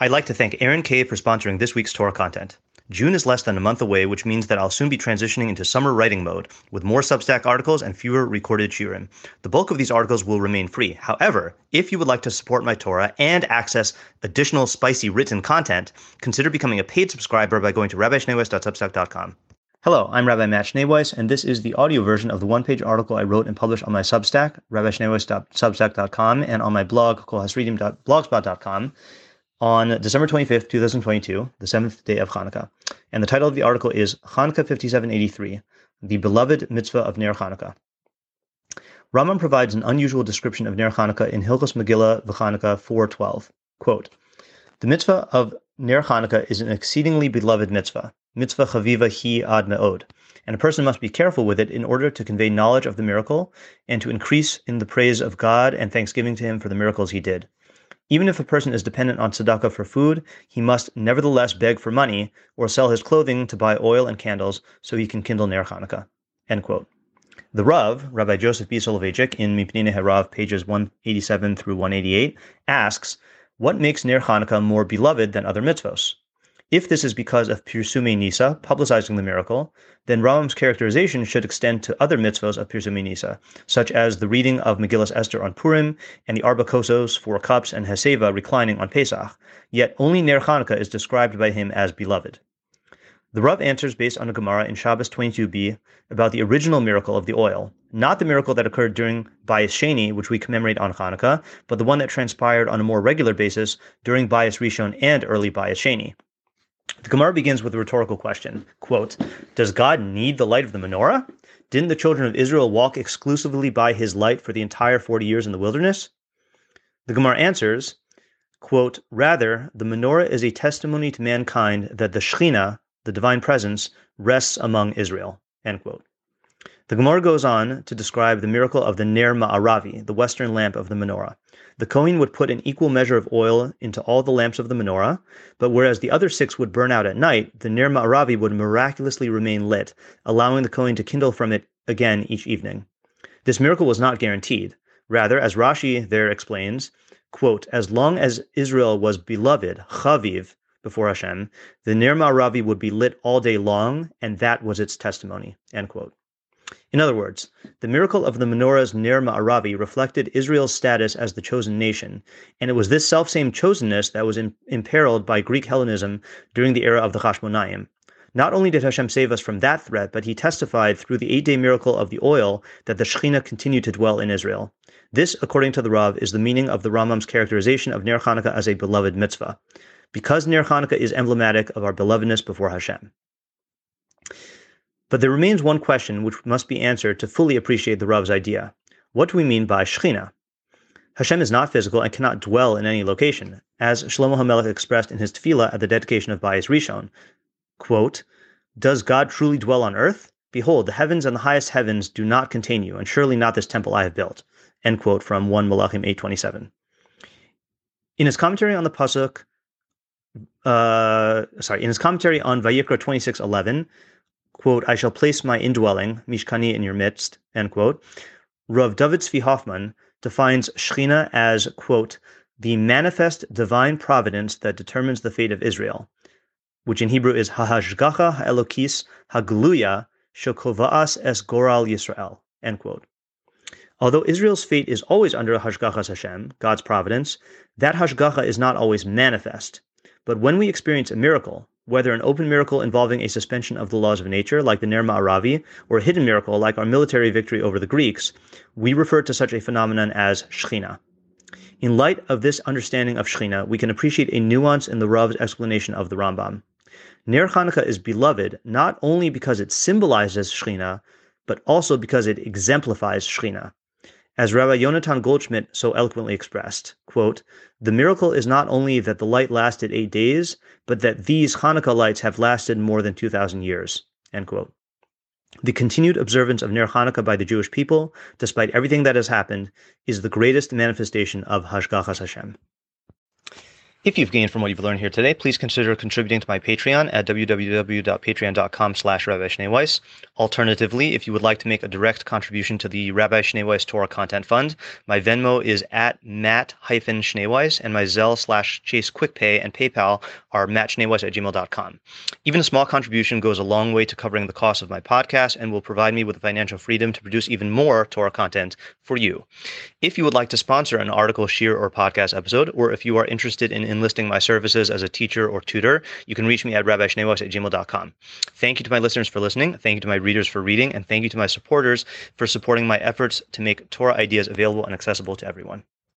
I'd like to thank Aaron K. for sponsoring this week's Torah content. June is less than a month away, which means that I'll soon be transitioning into summer writing mode, with more Substack articles and fewer recorded shiurim. The bulk of these articles will remain free. However, if you would like to support my Torah and access additional spicy written content, consider becoming a paid subscriber by going to rabbischneeweiss.substack.com. Hello, I'm Rabbi Matt Schneeweiss, and this is the audio version of the one-page article I wrote and published on my Substack, rabbischneeweiss.substack.com, and on my blog, kolhasredim.blogspot.com, on December 25th, 2022, the 7th day of Hanukkah. And the title of the article is Hanukkah 5783, the beloved mitzvah of Ner Hanukkah. Rambam provides an unusual description of Ner Hanukkah in Hilchos Megillah V'Chanukkah 4:12. Quote, "The mitzvah of Ner Hanukkah is an exceedingly beloved mitzvah. Mitzvah chaviva hi ad me'od. And a person must be careful with it in order to convey knowledge of the miracle and to increase in the praise of God and thanksgiving to Him for the miracles He did. Even if a person is dependent on tzedakah for food, he must nevertheless beg for money or sell his clothing to buy oil and candles so he can kindle Ner Hanukkah." End quote. The Rav, Rabbi Joseph B. Soloveitchik, in Mipnei Harav, pages 187 through 188, asks, what makes Ner Hanukkah more beloved than other mitzvos? If this is because of Pirsumei Nisa, publicizing the miracle, then Rambam's characterization should extend to other mitzvos of Pirsumei Nisa, such as the reading of Megillas Esther on Purim, and the Arba Kosos, 4 cups, and Heseva reclining on Pesach, yet only Ner Hanukkah is described by him as beloved. The Rav answers based on a Gemara in Shabbos 22b about the original miracle of the oil, not the miracle that occurred during Bayis Sheni, which we commemorate on Hanukkah, but the one that transpired on a more regular basis during Bayis Rishon and early Bayis Sheni. The Gemara begins with a rhetorical question. Quote, "Does God need the light of the menorah? Didn't the children of Israel walk exclusively by his light for the entire 40 years in the wilderness?" The Gemara answers, quote, "Rather, the menorah is a testimony to mankind that the Shekhinah, the divine presence, rests among Israel." End quote. The Gemara goes on to describe the miracle of the Ner Ma'aravi, the western lamp of the menorah. The Kohen would put an equal measure of oil into all the lamps of the menorah, but whereas the other 6 would burn out at night, the Ner Ma'aravi would miraculously remain lit, allowing the Kohen to kindle from it again each evening. This miracle was not guaranteed. Rather, as Rashi there explains, quote, "As long as Israel was beloved, chaviv, before Hashem, the Ner Ma'aravi would be lit all day long, and that was its testimony." End quote. In other words, the miracle of the menorah's Ner Ma'aravi reflected Israel's status as the chosen nation, and it was this selfsame chosenness that was imperiled by Greek Hellenism during the era of the Hashmonaim. Not only did Hashem save us from that threat, but he testified through the 8-day miracle of the oil that the Shekhinah continued to dwell in Israel. This, according to the Rav, is the meaning of the Rambam's characterization of Ner Hanukkah as a beloved mitzvah, because Ner Hanukkah is emblematic of our belovedness before Hashem. But there remains one question which must be answered to fully appreciate the Rav's idea. What do we mean by Shekhinah? Hashem is not physical and cannot dwell in any location, as Shlomo HaMelech expressed in his tefillah at the dedication of Bayis Rishon. Quote, "Does God truly dwell on earth? Behold, the heavens and the highest heavens do not contain you, and surely not this temple I have built." End quote from 1 Malachim 8:27. In his commentary on the pasuk, in his commentary on Vayikra 26:11, quote, "I shall place my indwelling, Mishkani, in your midst," end quote, Rav David Tzvi Hoffman defines Shekhinah as, quote, "the manifest divine providence that determines the fate of Israel," which in Hebrew is Hahashgacha Ha'elokis Hagluya Shokova'as Es Goral Yisrael, end quote. Although Israel's fate is always under Hashgachas Hashem, God's providence, that Hashgacha is not always manifest. But when we experience a miracle, whether an open miracle involving a suspension of the laws of nature, like the Ner Ma'aravi, or a hidden miracle, like our military victory over the Greeks, we refer to such a phenomenon as Shekhinah. In light of this understanding of Shekhinah, we can appreciate a nuance in the Rav's explanation of the Rambam. Ner Hanukkah is beloved not only because it symbolizes Shekhinah, but also because it exemplifies Shekhinah. As Rabbi Yonatan Goldschmidt so eloquently expressed, quote, "The miracle is not only that the light lasted 8 days, but that these Hanukkah lights have lasted more than 2,000 years." End quote. The continued observance of Ner Hanukkah by the Jewish people, despite everything that has happened, is the greatest manifestation of Hashgachas Hashem. If you've gained from what you've learned here today, please consider contributing to my Patreon at www.patreon.com/Rabbi Shnei Weiss. Alternatively, if you would like to make a direct contribution to the Rabbi Shnei Weiss Torah Content Fund, my Venmo is at Matt-Schneeweiss, and my Zelle/Chase QuickPay and PayPal are mattschneeweiss@gmail.com. Even a small contribution goes a long way to covering the cost of my podcast and will provide me with the financial freedom to produce even more Torah content for you. If you would like to sponsor an article, shiur, or podcast episode, or if you are interested in enlisting my services as a teacher or tutor, you can reach me at rabbischneeweiss@gmail.com. Thank you to my listeners for listening. Thank you to my readers for reading. And thank you to my supporters for supporting my efforts to make Torah ideas available and accessible to everyone.